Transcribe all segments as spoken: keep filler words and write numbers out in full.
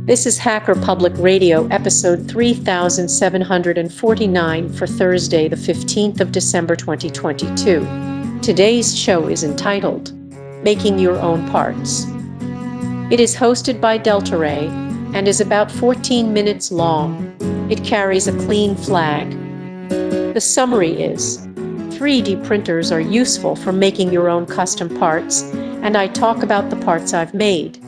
This is Hacker Public Radio, episode three thousand seven hundred forty-nine for Thursday, the fifteenth of December, twenty twenty-two. Today's show is entitled, Making Your Own Parts. It is hosted by Delta Ray and is about fourteen minutes long. It carries a clean flag. The summary is, three D printers are useful for making your own custom parts, and I talk about the parts I've made.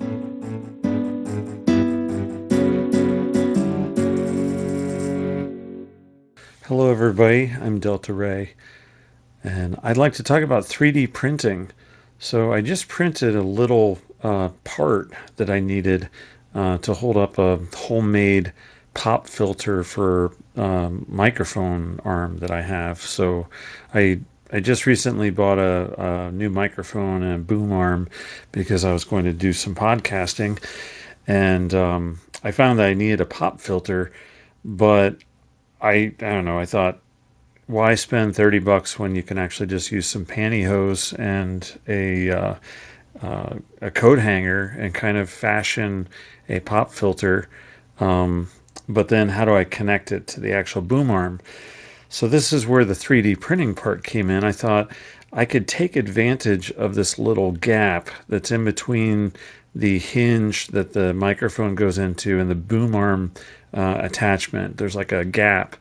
Hello everybody, I'm Delta Ray, and I'd like to talk about three D printing. So I just printed a little uh, part that I needed uh, to hold up a homemade pop filter for um, microphone arm that I have. So I I just recently bought a, a new microphone and a boom arm because I was going to do some podcasting, and um, I found that I needed a pop filter, but I, I don't know, I thought, why spend thirty bucks when you can actually just use some pantyhose and a, uh, uh, a coat hanger and kind of fashion a pop filter. Um, but then how do I connect it to the actual boom arm? So this is where the three D printing part came in. I thought I could take advantage of this little gap that's in between the hinge that the microphone goes into and the boom arm uh, attachment. There's like a gap,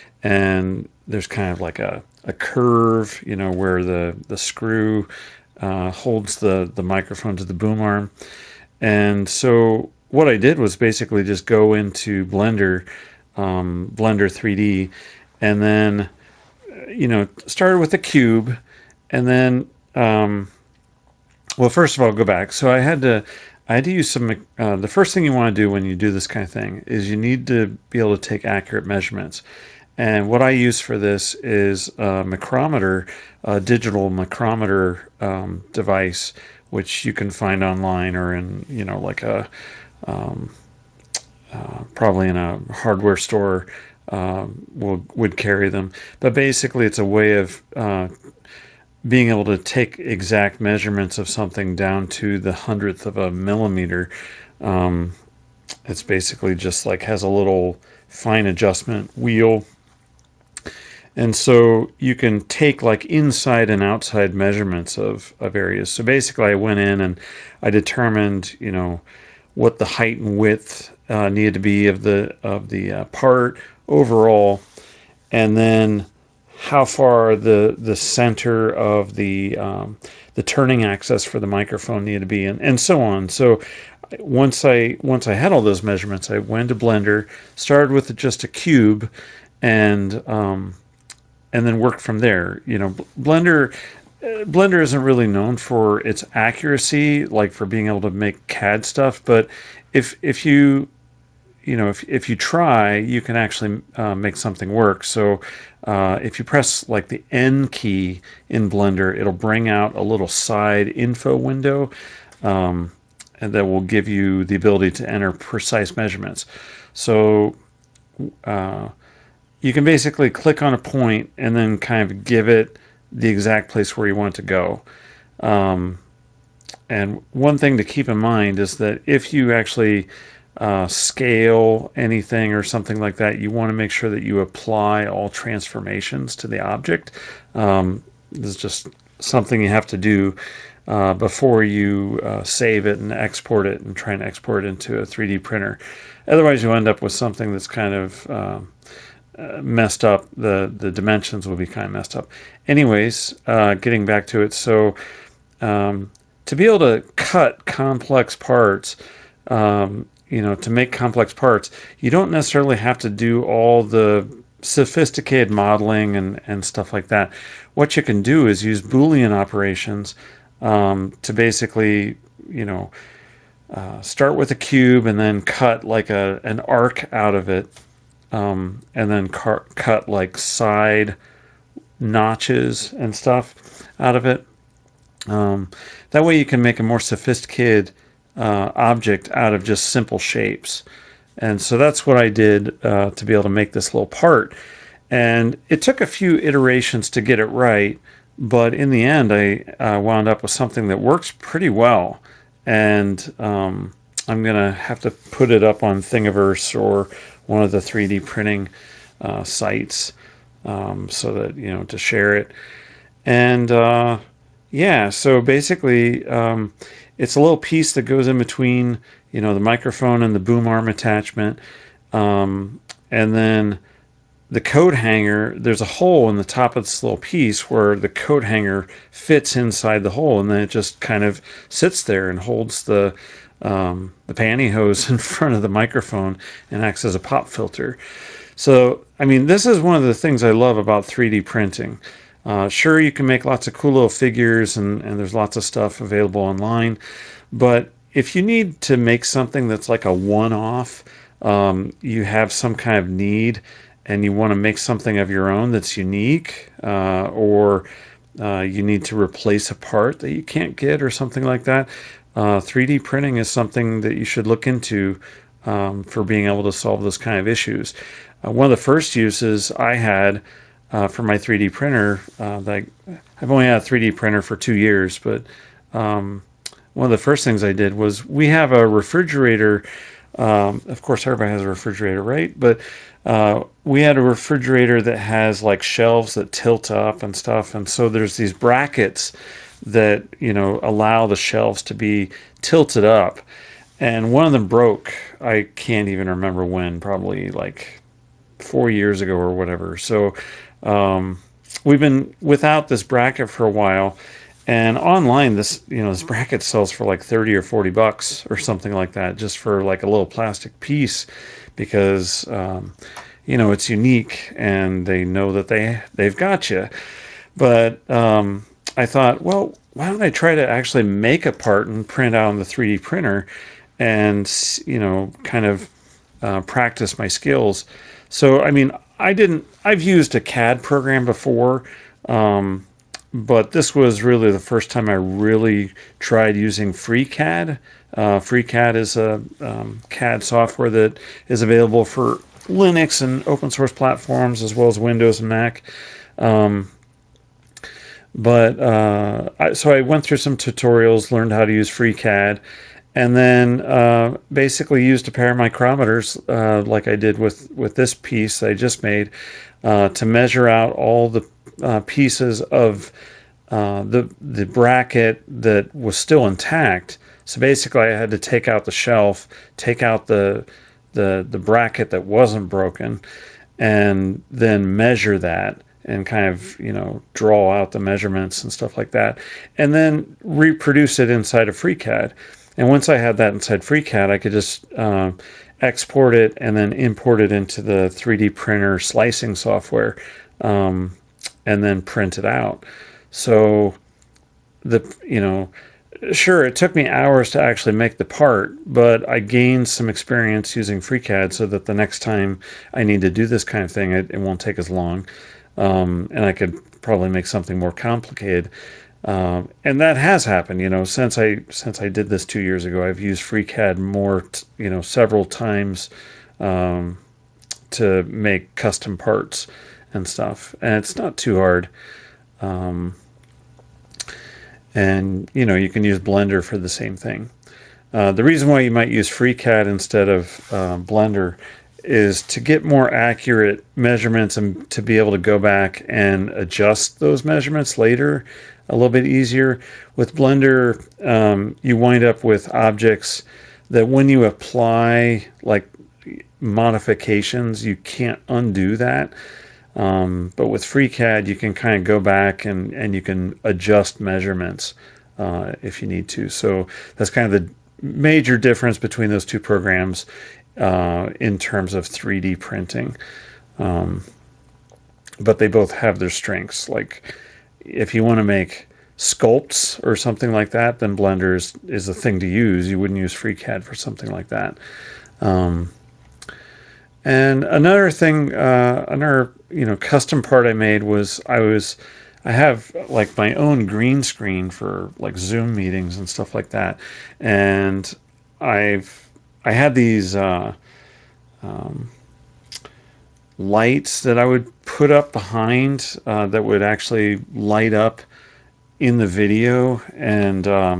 and there's kind of like a, a curve, you know, where the, the screw uh, holds the, the microphone to the boom arm. And so what I did was basically just go into Blender, um, Blender three D, and then, you know, started with a cube, and then, um, well, first of all, go back. So I had to, I had to use some, uh, the first thing you want to do when you do this kind of thing is you need to be able to take accurate measurements. And what I use for this is a micrometer, a digital micrometer um, device, which you can find online or in, you know, like a, um, uh, probably in a hardware store uh, will, would carry them. But basically it's a way of uh, being able to take exact measurements of something down to the hundredth of a millimeter. Um, it's basically just like has a little fine adjustment wheel. And so you can take like inside and outside measurements of, of areas. So basically I went in and I determined, you know, what the height and width uh, needed to be of the, of the uh, part overall. And then how far the, the center of the, um, the turning axis for the microphone needed to be, and, and so on. So once I, once I had all those measurements, I went to Blender, started with just a cube, and, um, and then work from there. You know, Blender, Blender isn't really known for its accuracy, like for being able to make C A D stuff. But if if you, you know, if if you try, you can actually uh, make something work. So uh, if you press like the N key in Blender, it'll bring out a little side info window, um, and that will give you the ability to enter precise measurements. So. Uh, You can basically click on a point and then kind of give it the exact place where you want it to go. Um, and one thing to keep in mind is that if you actually uh, scale anything or something like that, you want to make sure that you apply all transformations to the object. Um, this is just something you have to do uh, before you uh, save it and export it and try and export it into a three D printer. Otherwise, you end up with something that's kind of... Um, Uh, messed up. The the dimensions will be kind of messed up. Anyways, uh, getting back to it, so um, to be able to cut complex parts, um, you know, to make complex parts, you don't necessarily have to do all the sophisticated modeling and, and stuff like that. What you can do is use Boolean operations um, to basically, you know, uh, start with a cube and then cut like a an arc out of it. Um, and then car- cut like side notches and stuff out of it. Um, that way you can make a more sophisticated uh, object out of just simple shapes. And so that's what I did uh, to be able to make this little part. And it took a few iterations to get it right, but in the end I uh, wound up with something that works pretty well. And um, I'm going to have to put it up on Thingiverse or one of the three D printing uh, sites um, so that, you know, to share it. And uh, yeah, so basically um, it's a little piece that goes in between, you know, the microphone and the boom arm attachment. Um, and then the coat hanger, there's a hole in the top of this little piece where the coat hanger fits inside the hole, and then it just kind of sits there and holds the um, the pantyhose in front of the microphone and acts as a pop filter. So, I mean, this is one of the things I love about three D printing. Uh, sure, you can make lots of cool little figures, and, and there's lots of stuff available online, but if you need to make something that's like a one-off, um, you have some kind of need, and you want to make something of your own that's unique, uh, or uh, you need to replace a part that you can't get or something like that, uh, three D printing is something that you should look into um, for being able to solve those kind of issues. Uh, one of the first uses I had uh, for my three D printer, uh, that I've only had a three D printer for two years, but um, one of the first things I did was, we have a refrigerator. Um, of course, everybody has a refrigerator, right? But uh, we had a refrigerator that has like shelves that tilt up and stuff. And so there's these brackets that, you know, allow the shelves to be tilted up. And one of them broke. I can't even remember when, probably like four years ago or whatever. So um, we've been without this bracket for a while. And online, this, you know, this bracket sells for like thirty or forty bucks or something like that, just for like a little plastic piece, because, um, you know, it's unique and they know that they, they've got you. But um, I thought, well, why don't I try to actually make a part and print out on the three D printer and, you know, kind of uh, practice my skills. So, I mean, I didn't, I've used a C A D program before, um, but this was really the first time I really tried using FreeCAD. Uh, FreeCAD is a um, C A D software that is available for Linux and open source platforms, as well as Windows and Mac. Um, but uh, I, so I went through some tutorials, learned how to use FreeCAD, and then uh, basically used a pair of micrometers, uh, like I did with, with this piece I just made, uh, to measure out all the uh, pieces of uh, the the bracket that was still intact. So basically, I had to take out the shelf, take out the the the bracket that wasn't broken, and then measure that and kind of, you know, draw out the measurements and stuff like that, and then reproduce it inside of FreeCAD. And once I had that inside FreeCAD, I could just uh, export it and then import it into the three D printer slicing software, um, and then print it out. So the, you know, sure, it took me hours to actually make the part, but I gained some experience using FreeCAD so that the next time I need to do this kind of thing, it, it won't take as long. Um, and I could probably make something more complicated. Um, and that has happened, you know, since I, since I did this two years ago. I've used FreeCAD more, t- you know, several times um, to make custom parts and stuff. And it's not too hard. Um, and, you know, you can use Blender for the same thing. Uh, the reason why you might use FreeCAD instead of uh, Blender is to get more accurate measurements and to be able to go back and adjust those measurements later a little bit easier. With Blender, um, you wind up with objects that when you apply like modifications, you can't undo that. Um, but with FreeCAD, you can kind of go back and, and you can adjust measurements uh, if you need to. So that's kind of the major difference between those two programs uh, in terms of three D printing. Um, but they both have their strengths. Like if you want to make sculpts or something like that, then Blender is, is the thing to use. You wouldn't use FreeCAD for something like that. Um, and another thing, uh, another, you know, custom part I made was I was, I have like my own green screen for like Zoom meetings and stuff like that. And I've, I had these, uh, um, lights that I would put up behind, uh, that would actually light up in the video. And, um,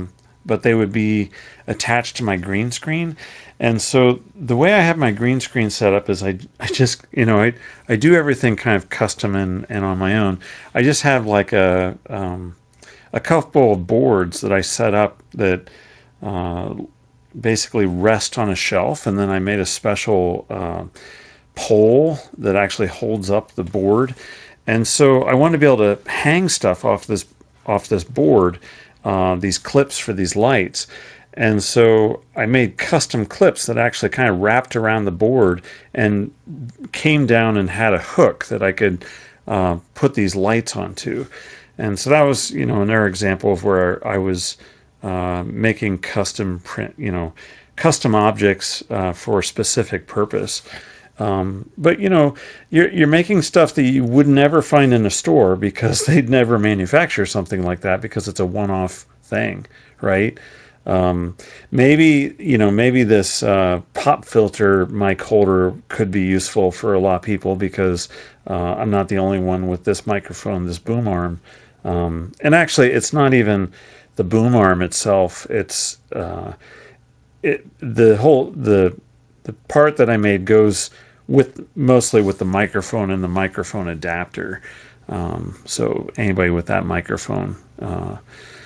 but they would be attached to my green screen. And so the way I have my green screen set up is I, I just, you know, I, I do everything kind of custom and, and on my own. I just have like a, um, a couple of boards that I set up that uh, basically rest on a shelf. And then I made a special uh, pole that actually holds up the board. And so I wanted to be able to hang stuff off this, off this board, uh, these clips for these lights. And so I made custom clips that actually kind of wrapped around the board and came down and had a hook that I could uh, put these lights onto. And so that was, you know, another example of where I was uh, making custom print, you know, custom objects uh, for a specific purpose. Um, but, you know, you're, you're making stuff that you would never find in a store because they'd never manufacture something like that because it's a one-off thing, right? Um, maybe, you know, maybe this uh, pop filter mic holder could be useful for a lot of people because uh, I'm not the only one with this microphone, this boom arm. Um, and actually, it's not even the boom arm itself. It's uh, it the whole the the part that I made goes with mostly with the microphone and the microphone adapter. Um, so anybody with that microphone. Uh,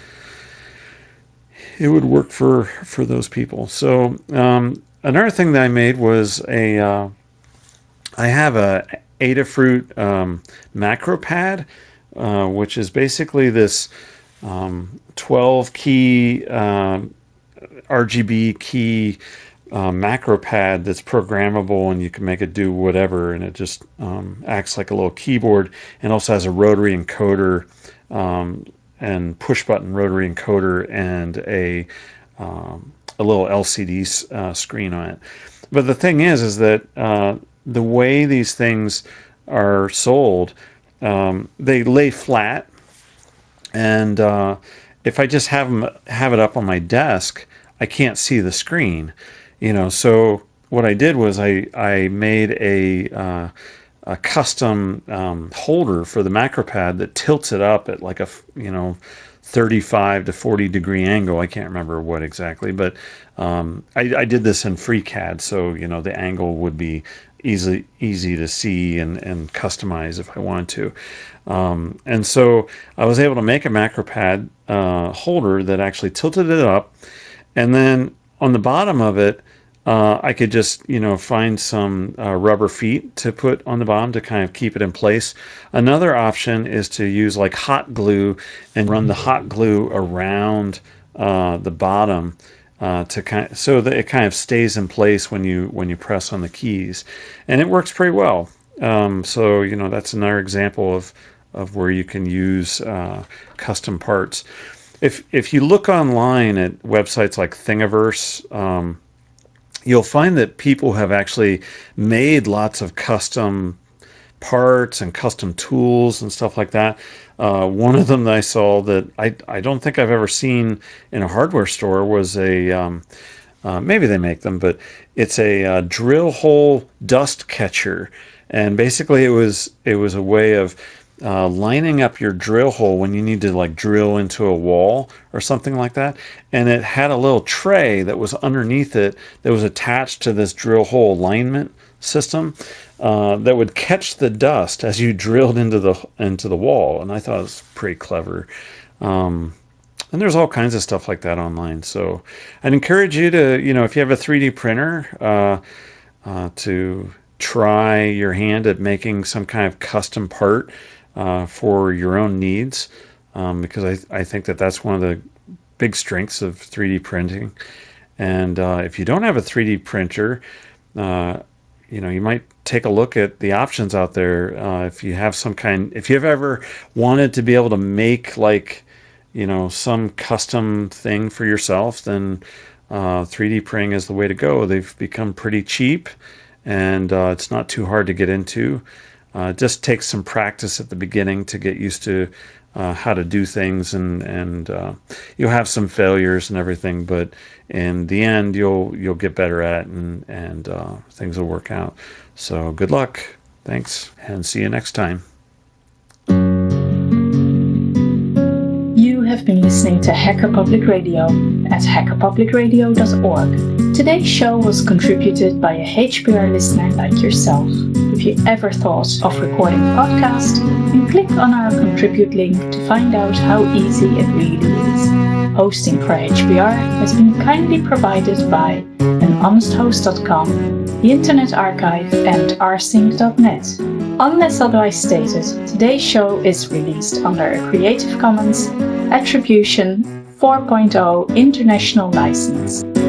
it would work for, for those people. So um, another thing that I made was a, uh, I have a Adafruit um, macro pad, uh, which is basically this um, twelve key uh, R G B key uh, macro pad that's programmable, and you can make it do whatever, and it just um, acts like a little keyboard, and also has a rotary encoder um, and push button rotary encoder and a um, a little L C D uh, screen on it. But the thing is, is that uh, the way these things are sold, um, they lay flat, and uh, if I just have them have it up on my desk, I can't see the screen, you know. So what I did was I I made a uh, a custom um, holder for the macro pad that tilts it up at like a, you know, thirty-five to forty degree angle. I can't remember what exactly, but um, I, I did this in FreeCAD, so, you know, the angle would be easy easy to see and, and customize if I wanted to. Um, and so I was able to make a macro pad uh, holder that actually tilted it up, and then on the bottom of it, Uh, I could just, you know, find some uh, rubber feet to put on the bottom to kind of keep it in place. Another option is to use like hot glue and run the hot glue around uh, the bottom uh, to kind of, so that it kind of stays in place when you when you press on the keys, and it works pretty well. Um, so, you know, that's another example of of where you can use uh, custom parts. If if you look online at websites like Thingiverse, um, you'll find that people have actually made lots of custom parts and custom tools and stuff like that. Uh, one of them that I saw that I, I don't think I've ever seen in a hardware store was a, um, uh, maybe they make them, but it's a uh, drill hole dust catcher. And basically it was, it was a way of Uh, lining up your drill hole when you need to like drill into a wall or something like that. And it had a little tray that was underneath it that was attached to this drill hole alignment system uh, that would catch the dust as you drilled into the into the wall. And I thought it was pretty clever. Um, and there's all kinds of stuff like that online. So I'd encourage you to, you know, if you have a three D printer, uh, uh, to try your hand at making some kind of custom part Uh, for your own needs, um, because I, I think that that's one of the big strengths of three D printing. And uh, if you don't have a three D printer, uh, you know, you might take a look at the options out there. Uh, if you have some kind, if you've ever wanted to be able to make like, you know, some custom thing for yourself, then uh, three D printing is the way to go. They've become pretty cheap, and uh, it's not too hard to get into. Uh, it just takes some practice at the beginning to get used to uh, how to do things, and and uh, you'll have some failures and everything, but in the end, you'll you'll get better at it, and and uh, things will work out. So good luck, thanks, and see you next time. You have been listening to Hacker Public Radio at hacker public radio dot org. Today's show was contributed by a H P R listener like yourself. If you ever thought of recording a podcast, then click on our contribute link to find out how easy it really is. Hosting for H P R has been kindly provided by an honest host dot com, the Internet Archive, and r sync dot net. Unless otherwise stated, today's show is released under a Creative Commons Attribution four point oh International License.